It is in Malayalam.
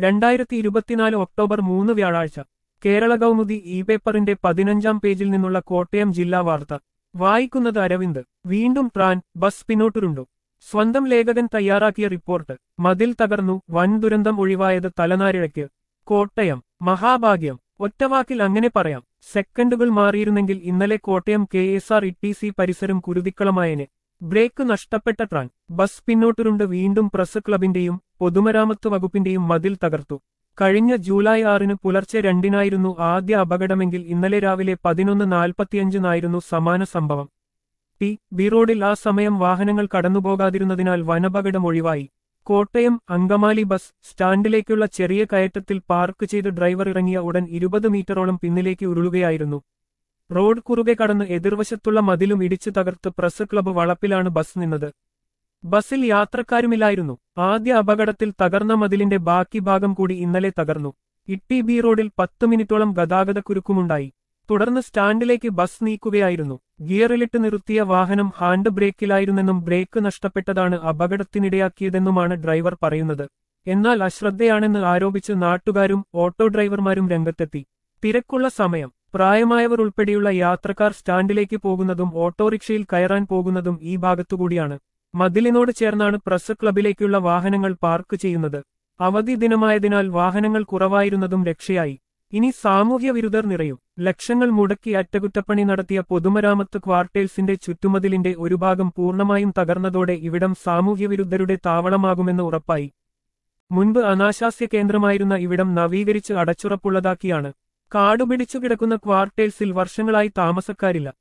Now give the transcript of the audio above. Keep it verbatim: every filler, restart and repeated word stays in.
രണ്ടായിരത്തി ഇരുപത്തിനാല് ഒക്ടോബർ മൂന്ന് വ്യാഴാഴ്ച കേരള കൗമുദി ഇ പേപ്പറിന്റെ പതിനഞ്ചാം പേജിൽ നിന്നുള്ള കോട്ടയം ജില്ലാ വാർത്ത വായിക്കുന്നത് അരവിന്ദ്. വീണ്ടും ട്രാൻ ബസ് പിന്നോട്ടുരുണ്ടു. സ്വന്തം ലേഖകൻ തയ്യാറാക്കിയ റിപ്പോർട്ട്. മതിൽ തകർന്നു, വൻ ദുരന്തം ഒഴിവായത് തലനാരിഴയ്ക്ക്. കോട്ടയം. മഹാഭാഗ്യം. ഒറ്റവാക്കിൽ അങ്ങനെ പറയാം. സെക്കൻഡുകൾ മാറിയിരുന്നെങ്കിൽ ഇന്നലെ Kottayam K S R T C സി പരിസരം കുരുതിക്കളമായനെ. ബ്രേക്ക് നഷ്ടപ്പെട്ട ട്രാൻ ബസ് പിന്നോട്ടുരുണ്ട്. വീണ്ടും പ്രസ് ക്ലബിന്റെയും പൊതുമരാമത്ത് വകുപ്പിന്റെയും മതിൽ തകർത്തു. കഴിഞ്ഞ ജൂലൈ ആറിന് പുലർച്ചെ രണ്ടിനായിരുന്നു ആദ്യ അപകടമെങ്കിൽ ഇന്നലെ രാവിലെ പതിനൊന്ന് നാൽപ്പത്തിയഞ്ചിനായിരുന്നു സമാന സംഭവം. ടി ബി റോഡിൽ ആ സമയം വാഹനങ്ങൾ കടന്നുപോകാതിരുന്നതിനാൽ വനപകടം ഒഴിവായി. കോട്ടയം അങ്കമാലി ബസ് സ്റ്റാൻഡിലേക്കുള്ള ചെറിയ കയറ്റത്തിൽ പാർക്ക് ചെയ്ത് ഡ്രൈവർ ഇറങ്ങിയ ഉടൻ ഇരുപത് മീറ്ററോളം പിന്നിലേക്ക് ഉരുളുകയായിരുന്നു. റോഡ് കുറുകെ കടന്ന് എതിർവശത്തുള്ള മതിലും ഇടിച്ചു തകർത്ത് പ്രസ് ക്ലബ്ബ് വളപ്പിലാണ് ബസ് നിന്നത്. ബസ്സിൽ യാത്രക്കാരുമില്ലായിരുന്നു. ആദ്യ അപകടത്തിൽ തകർന്ന മതിലിന്റെ ബാക്കി ഭാഗം കൂടി ഇന്നലെ തകർന്നു. ഇട്ടി ബി റോഡിൽ പത്ത് മിനിറ്റോളം ഗതാഗതക്കുരുക്കുമുണ്ടായി. തുടർന്ന് സ്റ്റാൻഡിലേക്ക് ബസ് നീക്കുകയായിരുന്നു. ഗിയറിലിട്ട് നിർത്തിയ വാഹനം ഹാൻഡ് ബ്രേക്കിലായിരുന്നെന്നും ബ്രേക്ക് നഷ്ടപ്പെട്ടതാണ് അപകടത്തിനിടയാക്കിയതെന്നുമാണ് ഡ്രൈവർ പറയുന്നത്. എന്നാൽ അശ്രദ്ധയാണെന്ന് ആരോപിച്ച് നാട്ടുകാരും ഓട്ടോ ഡ്രൈവർമാരും രംഗത്തെത്തി. തിരക്കുള്ള സമയം. പ്രായമായവർ ഉൾപ്പെടെയുള്ള യാത്രക്കാർ സ്റ്റാൻഡിലേക്ക് പോകുന്നതും ഓട്ടോറിക്ഷയിൽ കയറാൻ പോകുന്നതും ഈ ഭാഗത്തുകൂടിയാണ്. മതിലിനോട് ചേർന്നാണ് പ്രസ് ക്ലബിലേക്കുള്ള വാഹനങ്ങൾ പാർക്ക് ചെയ്യുന്നത്. അവധി ദിനമായതിനാൽ വാഹനങ്ങൾ കുറവായിരുന്നതും രക്ഷയായി. ഇനി സാമൂഹ്യ വിരുദ്ധർ നിറയും. ലക്ഷങ്ങൾ മുടക്കി അറ്റകുറ്റപ്പണി നടത്തിയ പൊതുമരാമത്ത് ക്വാർട്ടേഴ്സിന്റെ ചുറ്റുമതിലിന്റെ ഒരു ഭാഗം പൂർണ്ണമായും തകർന്നതോടെ ഇവിടം സാമൂഹ്യവിരുദ്ധരുടെ താവളമാകുമെന്ന് ഉറപ്പായി. മുൻപ് അനാശാസ്യ കേന്ദ്രമായിരുന്ന ഇവിടം നവീകരിച്ച് അടച്ചുറപ്പുള്ളതാക്കിയാണ്. കാടുപിടിച്ചു കിടക്കുന്ന ക്വാർട്ടേഴ്സിൽ വർഷങ്ങളായി താമസക്കാരില്ല.